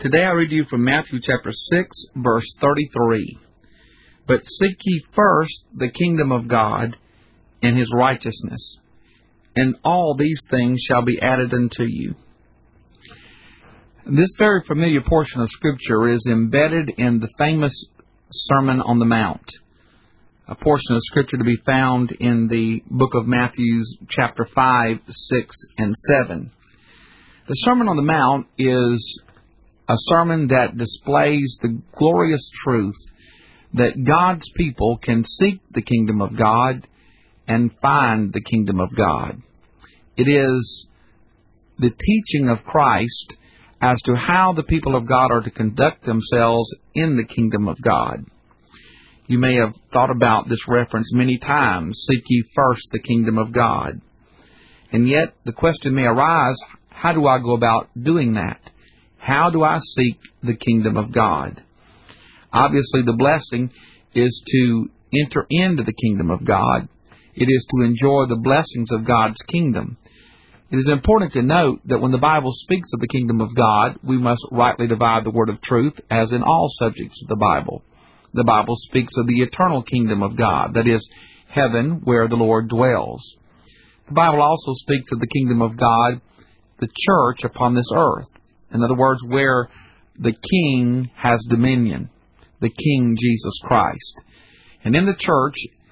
Today I read to you from Matthew chapter 6, verse 33. But seek ye first the kingdom of God and his righteousness, and all these things shall be added unto you. This very familiar portion of Scripture is embedded in the famous Sermon on the Mount, a portion of Scripture to be found in the book of Matthew chapter 5, 6, and 7. The Sermon on the Mount is a sermon that displays the glorious truth that God's people can seek the kingdom of God and find the kingdom of God. It is the teaching of Christ as to how the people of God are to conduct themselves in the kingdom of God. You may have thought about this reference many times, seek ye first the kingdom of God. And yet the question may arise, how do I go about doing that? How do I seek the kingdom of God? Obviously, the blessing is to enter into the kingdom of God. It is to enjoy the blessings of God's kingdom. It is important to note that when the Bible speaks of the kingdom of God, we must rightly divide the word of truth, as in all subjects of the Bible. The Bible speaks of the eternal kingdom of God, that is, heaven where the Lord dwells. The Bible also speaks of the kingdom of God, the church upon this earth. In other words, where the King has dominion, the King Jesus Christ. And in the church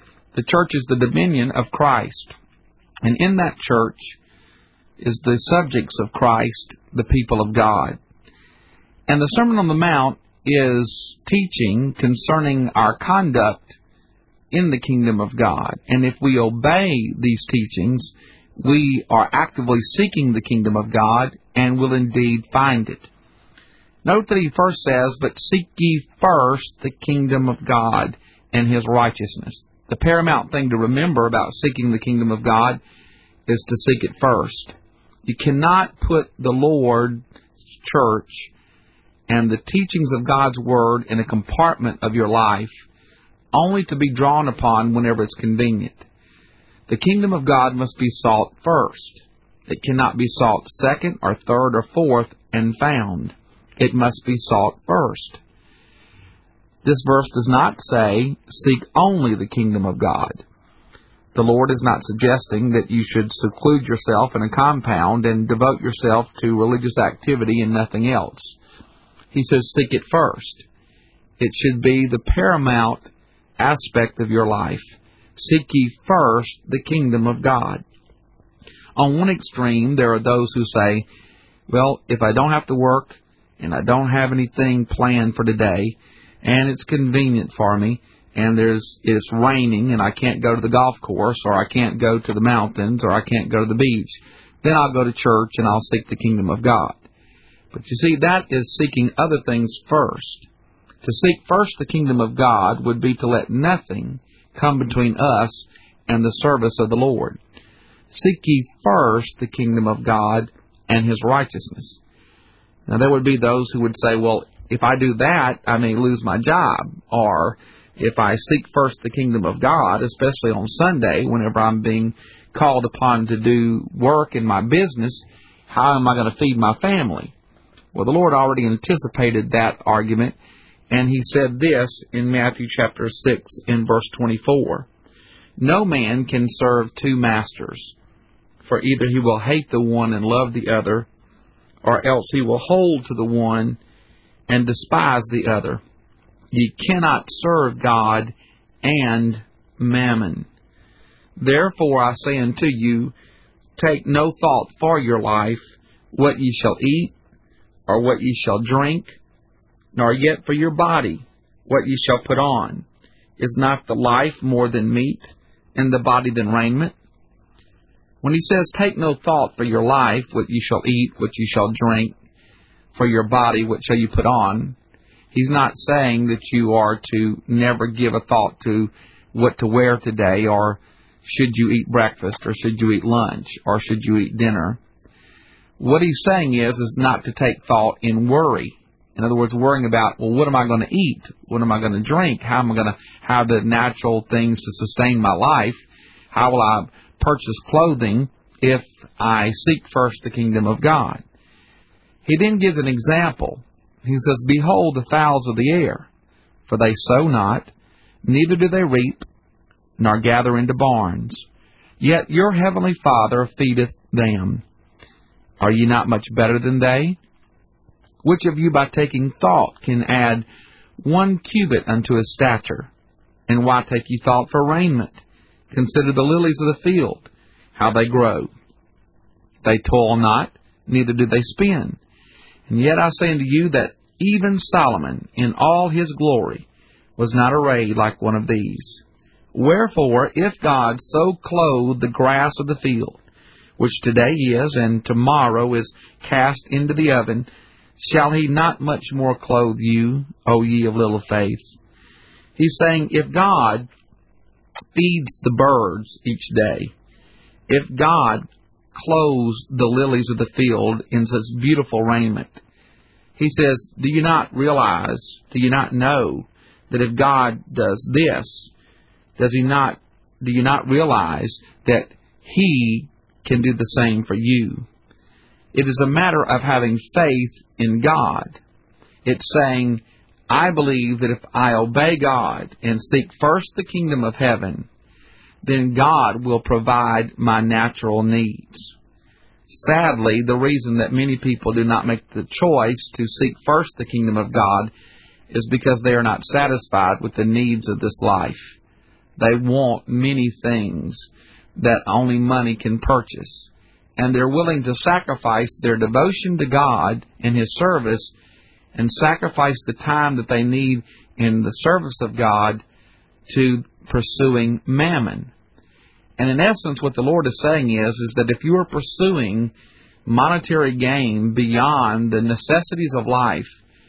is the dominion of Christ. And in that church is the subjects of Christ, the people of God. And the Sermon on the Mount is teaching concerning our conduct in the kingdom of God. And if we obey these teachings, we are actively seeking the kingdom of God and will indeed find it. Note that he first says, but seek ye first the kingdom of God and his righteousness. The paramount thing to remember about seeking the kingdom of God is to seek it first. You cannot put the Lord's church and the teachings of God's word in a compartment of your life only to be drawn upon whenever it's convenient. The kingdom of God must be sought first. It cannot be sought second or third or fourth and found. It must be sought first. This verse does not say, seek only the kingdom of God. The Lord is not suggesting that you should seclude yourself in a compound and devote yourself to religious activity and nothing else. He says, seek it first. It should be the paramount aspect of your life. Seek ye first the kingdom of God. On one extreme, there are those who say, well, if I don't have to work and I don't have anything planned for today and it's convenient for me and it's raining and I can't go to the golf course or I can't go to the mountains or I can't go to the beach, then I'll go to church and I'll seek the kingdom of God. But you see, that is seeking other things first. To seek first the kingdom of God would be to let nothing come between us and the service of the Lord. Seek ye first the kingdom of God and his righteousness. Now there would be those who would say, well, if I do that, I may lose my job. Or if I seek first the kingdom of God, especially on Sunday, whenever I'm being called upon to do work in my business, how am I going to feed my family? Well, the Lord already anticipated that argument, and he said this in Matthew chapter 6 in verse 24. No man can serve two masters, for either he will hate the one and love the other, or else he will hold to the one and despise the other. Ye cannot serve God and mammon. Therefore I say unto you, take no thought for your life, what ye shall eat, or what ye shall drink, nor yet for your body, what ye shall put on. Is not the life more than meat, and the body than raiment? When he says, take no thought for your life, what ye shall eat, what ye shall drink, for your body, what shall you put on, he's not saying that you are to never give a thought to what to wear today, or should you eat breakfast, or should you eat lunch, or should you eat dinner. What he's saying is not to take thought in worry. In other words, worrying about, well, what am I going to eat? What am I going to drink? How am I going to have the natural things to sustain my life? How will I purchase clothing if I seek first the kingdom of God? He then gives an example. He says, behold the fowls of the air, for they sow not, neither do they reap, nor gather into barns. Yet your heavenly Father feedeth them. Are ye not much better than they? Which of you by taking thought can add 1 cubit unto his stature? And why take ye thought for raiment? Consider the lilies of the field, how they grow. They toil not, neither do they spin. And yet I say unto you that even Solomon in all his glory was not arrayed like one of these. Wherefore, if God so clothe the grass of the field, which today is, and tomorrow is cast into the oven, shall he not much more clothe you, O ye of little faith? He's saying, if God feeds the birds each day, if God clothes the lilies of the field in such beautiful raiment, he says, do you not realize, do you not know that if God does this, do you not realize that he can do the same for you? It is a matter of having faith in God. It's saying, I believe that if I obey God and seek first the kingdom of heaven, then God will provide my natural needs. Sadly, the reason that many people do not make the choice to seek first the kingdom of God is because they are not satisfied with the needs of this life. They want many things that only money can purchase, and they're willing to sacrifice their devotion to God and His service and sacrifice the time that they need in the service of God to pursuing mammon. And in essence, what the Lord is saying is that if you are pursuing monetary gain beyond the necessities of life,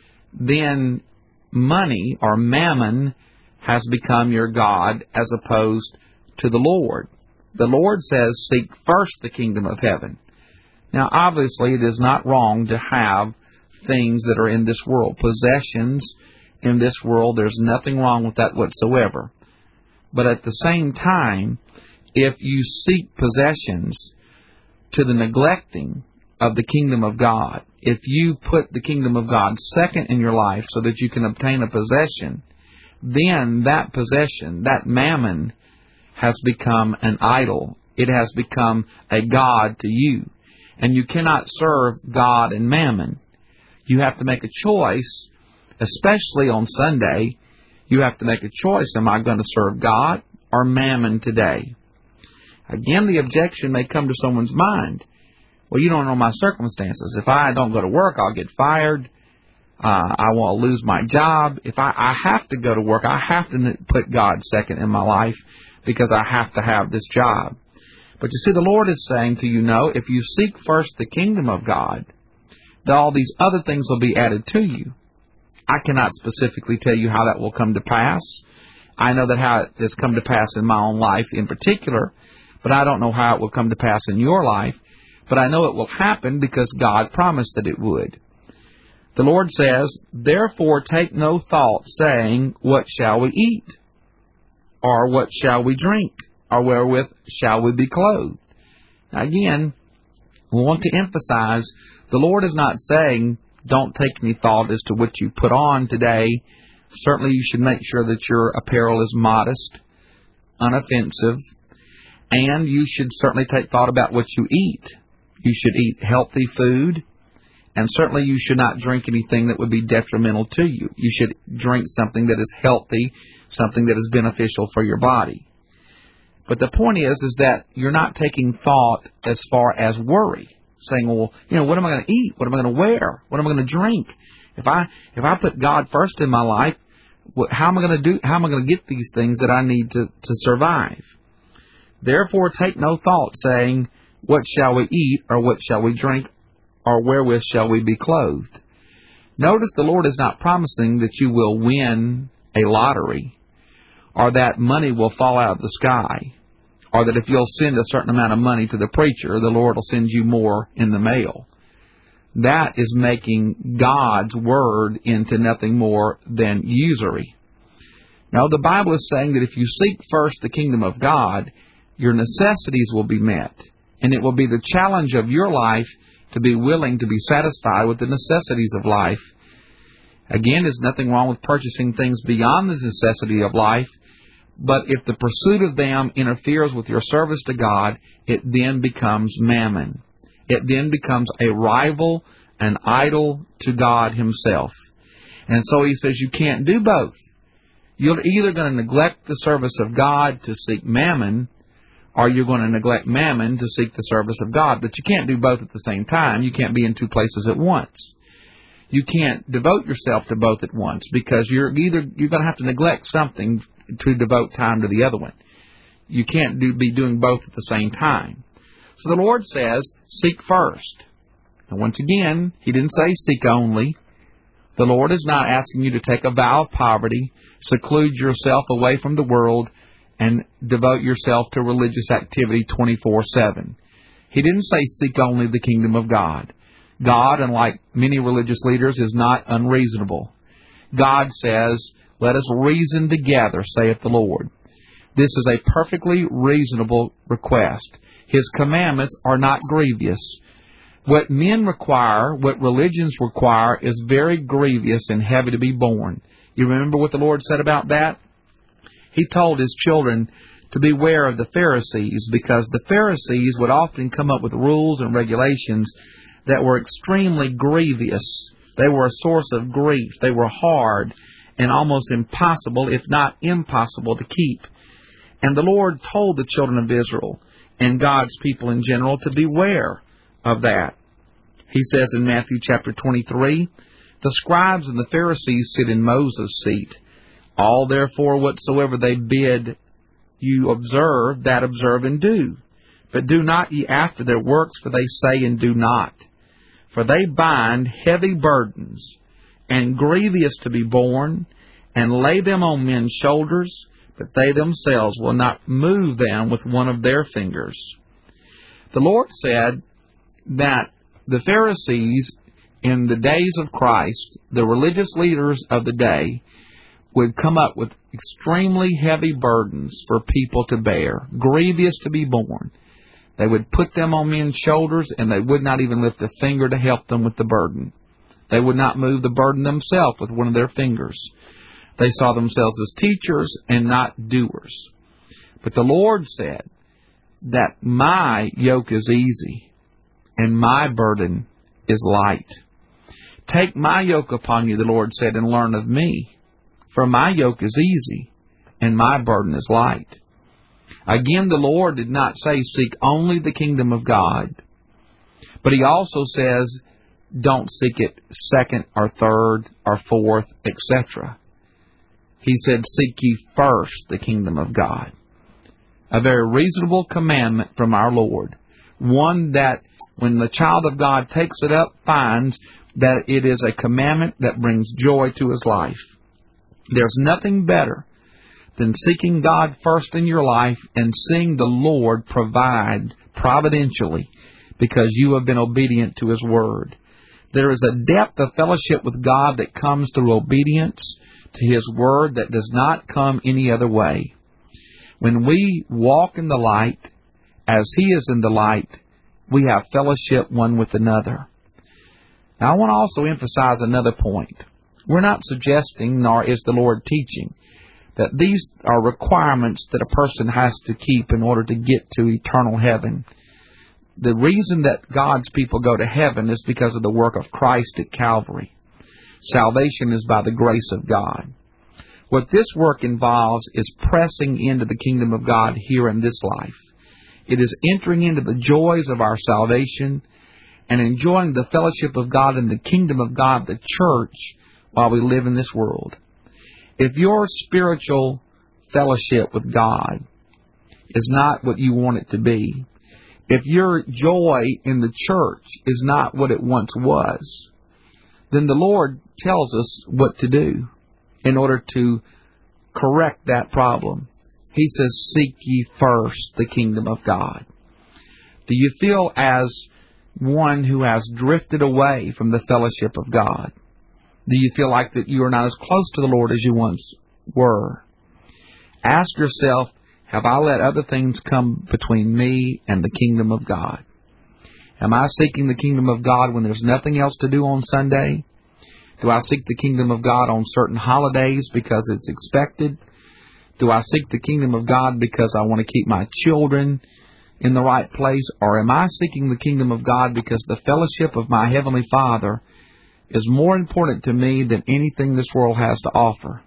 then money or mammon has become your God as opposed to the Lord. The Lord says, seek first the kingdom of heaven. Now, obviously, it is not wrong to have things that are in this world, possessions in this world. There's nothing wrong with that whatsoever. But at the same time, if you seek possessions to the neglecting of the kingdom of God, if you put the kingdom of God second in your life so that you can obtain a possession, then that possession, that mammon, has become an idol. It has become a god to you. And you cannot serve God and mammon. You have to make a choice, especially on Sunday. You have to make a choice. Am I going to serve God or mammon today? Again, the objection may come to someone's mind. Well, you don't know my circumstances. If I don't go to work, I'll get fired. I will lose my job. If I have to go to work, I have to put God second in my life because I have to have this job. But you see, the Lord is saying to you, no, if you seek first the kingdom of God, then all these other things will be added to you. I cannot specifically tell you how that will come to pass. I know that how it has come to pass in my own life in particular, but I don't know how it will come to pass in your life. But I know it will happen because God promised that it would. The Lord says, therefore take no thought, saying, what shall we eat? Or what shall we drink? Or wherewith shall we be clothed? Now again, we want to emphasize, the Lord is not saying, don't take any thought as to what you put on today. Certainly you should make sure that your apparel is modest, unoffensive, and you should certainly take thought about what you eat. You should eat healthy food, and certainly you should not drink anything that would be detrimental to you. You should drink something that is healthy, something that is beneficial for your body. But the point is that you're not taking thought as far as worry, saying, well, what am I going to eat? What am I going to wear? What am I going to drink? If I put God first in my life, how am I going to do? How am I going to get these things that I need to survive? Therefore, take no thought, saying, what shall we eat, or what shall we drink, or wherewith shall we be clothed? Notice the Lord is not promising that you will win a lottery, or that money will fall out of the sky, or that if you'll send a certain amount of money to the preacher, the Lord will send you more in the mail. That is making God's word into nothing more than usury. Now, the Bible is saying that if you seek first the kingdom of God, your necessities will be met. And it will be the challenge of your life to be willing to be satisfied with the necessities of life. Again, there's nothing wrong with purchasing things beyond the necessity of life, but if the pursuit of them interferes with your service to God, it then becomes mammon. It then becomes a rival, an idol to God Himself. And so He says you can't do both. You're either going to neglect the service of God to seek mammon, or you're going to neglect mammon to seek the service of God. But you can't do both at the same time. You can't be in two places at once. You can't devote yourself to both at once, because you're going to have to neglect something to devote time to the other one. You can't be doing both at the same time. So the Lord says, seek first. And once again, He didn't say seek only. The Lord is not asking you to take a vow of poverty, seclude yourself away from the world, and devote yourself to religious activity 24/7. He didn't say seek only the kingdom of God. God, unlike many religious leaders, is not unreasonable. God says, let us reason together, saith the Lord. This is a perfectly reasonable request. His commandments are not grievous. What men require, what religions require, is very grievous and heavy to be borne. You remember what the Lord said about that? He told His children to beware of the Pharisees, because the Pharisees would often come up with rules and regulations that were extremely grievous. They were a source of grief. They were hard and almost impossible, if not impossible, to keep. And the Lord told the children of Israel and God's people in general to beware of that. He says in Matthew chapter 23, the scribes and the Pharisees sit in Moses' seat. All therefore whatsoever they bid you observe, that observe and do. But do not ye after their works, for they say and do not. For they bind heavy burdens, and grievous to be borne, and lay them on men's shoulders, but they themselves will not move them with one of their fingers. The Lord said that the Pharisees in the days of Christ, the religious leaders of the day, would come up with extremely heavy burdens for people to bear, grievous to be borne. They would put them on men's shoulders, and they would not even lift a finger to help them with the burden. They would not move the burden themselves with one of their fingers. They saw themselves as teachers and not doers. But the Lord said that my yoke is easy and my burden is light. Take my yoke upon you, the Lord said, and learn of me. For my yoke is easy and my burden is light. Again, the Lord did not say seek only the kingdom of God, but He also says don't seek it second or third or fourth, etc. He said seek ye first the kingdom of God. A very reasonable commandment from our Lord. One that when the child of God takes it up, finds that it is a commandment that brings joy to his life. There's nothing better than seeking God first in your life and seeing the Lord provide providentially because you have been obedient to His Word. There is a depth of fellowship with God that comes through obedience to His Word that does not come any other way. When we walk in the light as He is in the light, we have fellowship one with another. Now, I want to also emphasize another point. We're not suggesting, nor is the Lord teaching, that these are requirements that a person has to keep in order to get to eternal heaven. The reason that God's people go to heaven is because of the work of Christ at Calvary. Salvation is by the grace of God. What this work involves is pressing into the kingdom of God here in this life. It is entering into the joys of our salvation and enjoying the fellowship of God in the kingdom of God, the church, while we live in this world. If your spiritual fellowship with God is not what you want it to be, if your joy in the church is not what it once was, then the Lord tells us what to do in order to correct that problem. He says, seek ye first the kingdom of God. Do you feel as one who has drifted away from the fellowship of God? Do you feel like that you are not as close to the Lord as you once were? Ask yourself, have I let other things come between me and the kingdom of God? Am I seeking the kingdom of God when there's nothing else to do on Sunday? Do I seek the kingdom of God on certain holidays because it's expected? Do I seek the kingdom of God because I want to keep my children in the right place? Or am I seeking the kingdom of God because the fellowship of my Heavenly Father is more important to me than anything this world has to offer?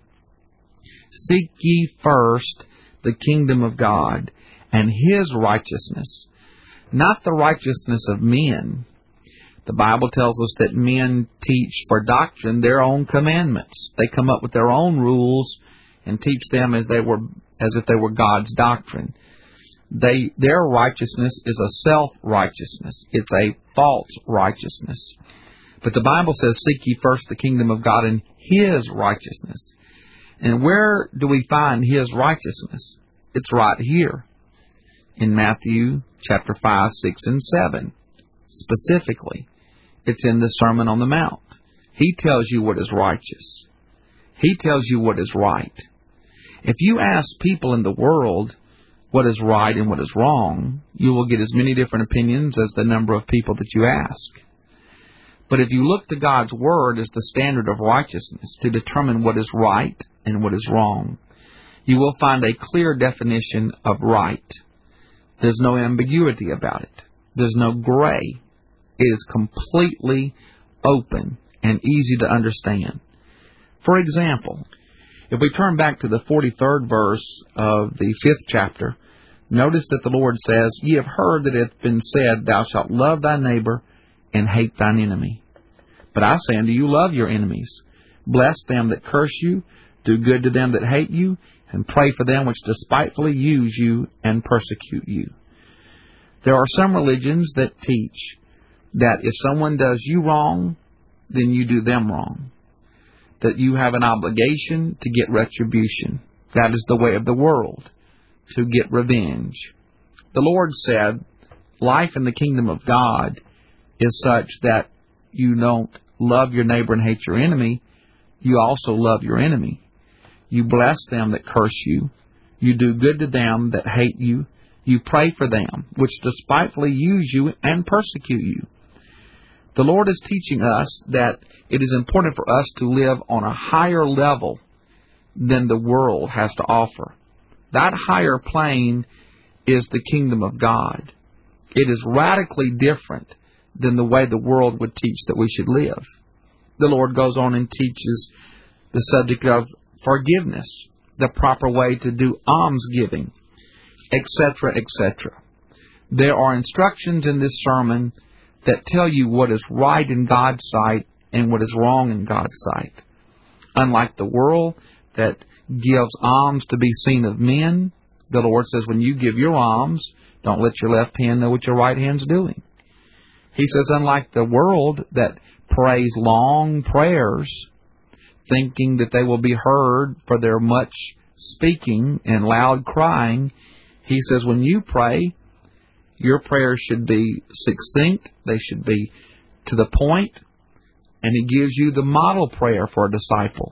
Seek ye first the kingdom of God and His righteousness, not the righteousness of men. The Bible tells us that men teach for doctrine their own commandments. They come up with their own rules and teach them as if they were God's doctrine. Their righteousness is a self-righteousness. It's a false righteousness. But the Bible says, seek ye first the kingdom of God and His righteousness. And where do we find His righteousness? It's right here in Matthew chapter 5, 6, and 7. Specifically, it's in the Sermon on the Mount. He tells you what is righteous. He tells you what is right. If you ask people in the world what is right and what is wrong, you will get as many different opinions as the number of people that you ask. But if you look to God's Word as the standard of righteousness to determine what is right and what is wrong, you will find a clear definition of right. There's no ambiguity about it. There's no gray. It is completely open and easy to understand. For example, if we turn back to the 43rd verse of the 5th chapter, notice that the Lord says, Ye have heard that it hath been said, Thou shalt love thy neighbor and hate thine enemy. But I say unto you, love your enemies. Bless them that curse you, do good to them that hate you, and pray for them which despitefully use you and persecute you. There are some religions that teach that if someone does you wrong, then you do them wrong. That you have an obligation to get retribution. That is the way of the world, to get revenge. The Lord said, life in the kingdom of God is such that you don't love your neighbor and hate your enemy. You also love your enemy. You bless them that curse you. You do good to them that hate you. You pray for them which despitefully use you and persecute you. The Lord is teaching us that it is important for us to live on a higher level than the world has to offer. That higher plane is the kingdom of God. It is radically different than the way the world would teach that we should live. The Lord goes on and teaches the subject of forgiveness, the proper way to do almsgiving, etc., etc. There are instructions in this sermon that tell you what is right in God's sight and what is wrong in God's sight. Unlike the world that gives alms to be seen of men, the Lord says when you give your alms, don't let your left hand know what your right hand's doing. He says unlike the world that prays long prayers, thinking that they will be heard for their much speaking and loud crying, He says when you pray, your prayers should be succinct, they should be to the point, and He gives you the model prayer for a disciple.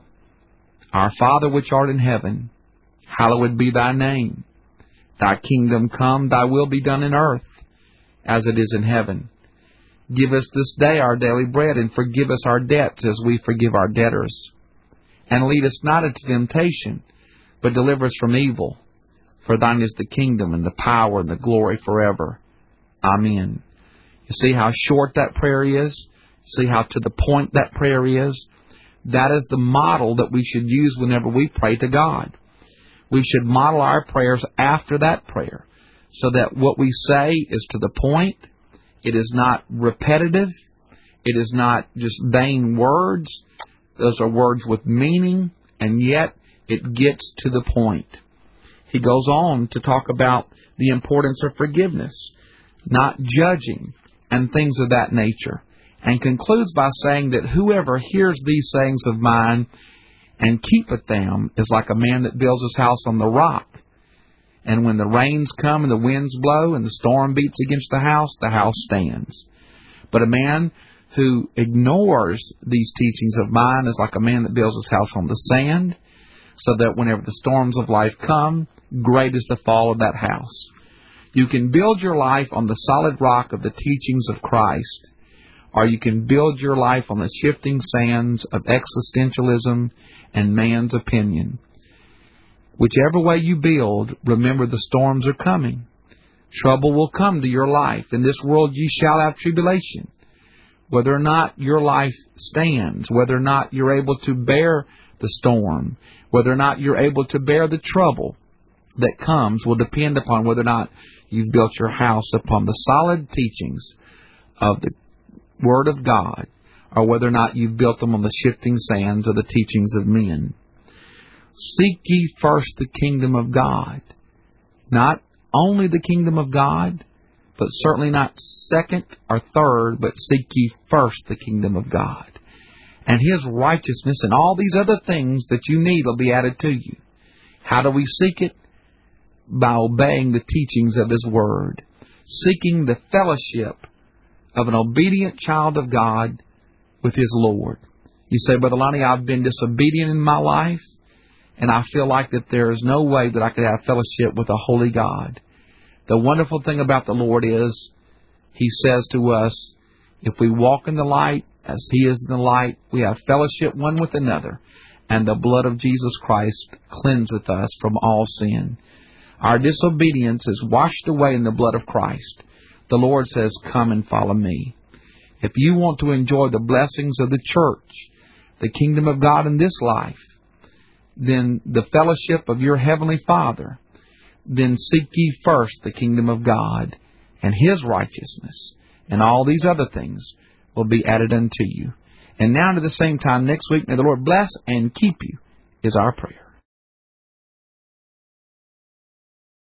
Our Father which art in heaven, hallowed be thy name. Thy kingdom come, thy will be done in earth, as it is in heaven. Give us this day our daily bread, and forgive us our debts as we forgive our debtors. And lead us not into temptation, but deliver us from evil. For thine is the kingdom and the power and the glory forever. Amen. You see how short that prayer is? See how to the point that prayer is? That is the model that we should use whenever we pray to God. We should model our prayers after that prayer, so that what we say is to the point. It is not repetitive. It is not just vain words. Those are words with meaning, and yet it gets to the point. He goes on to talk about the importance of forgiveness, not judging, and things of that nature, and concludes by saying that whoever hears these sayings of mine and keepeth them is like a man that builds his house on the rock. And when the rains come and the winds blow and the storm beats against the house stands. But a man who ignores these teachings of mine is like a man that builds his house on the sand, so that whenever the storms of life come, great is the fall of that house. You can build your life on the solid rock of the teachings of Christ, or you can build your life on the shifting sands of existentialism and man's opinion. Whichever way you build, remember the storms are coming. Trouble will come to your life. In this world ye shall have tribulation. Whether or not your life stands, whether or not you're able to bear the storm, whether or not you're able to bear the trouble that comes will depend upon whether or not you've built your house upon the solid teachings of the Word of God, or whether or not you've built them on the shifting sands of the teachings of men. Seek ye first the kingdom of God. Not only the kingdom of God, but certainly not second or third, but seek ye first the kingdom of God. And His righteousness and all these other things that you need will be added to you. How do we seek it? By obeying the teachings of His Word. Seeking the fellowship of an obedient child of God with His Lord. You say, Brother Lonnie, I've been disobedient in my life, and I feel like that there is no way that I could have fellowship with a holy God. The wonderful thing about the Lord is, He says to us, if we walk in the light as He is in the light, we have fellowship one with another, and the blood of Jesus Christ cleanseth us from all sin. Our disobedience is washed away in the blood of Christ. The Lord says, come and follow me. If you want to enjoy the blessings of the church, the kingdom of God in this life, then the fellowship of your Heavenly Father, then seek ye first the kingdom of God and His righteousness, and all these other things will be added unto you. And now, at the same time, next week, may the Lord bless and keep you, is our prayer.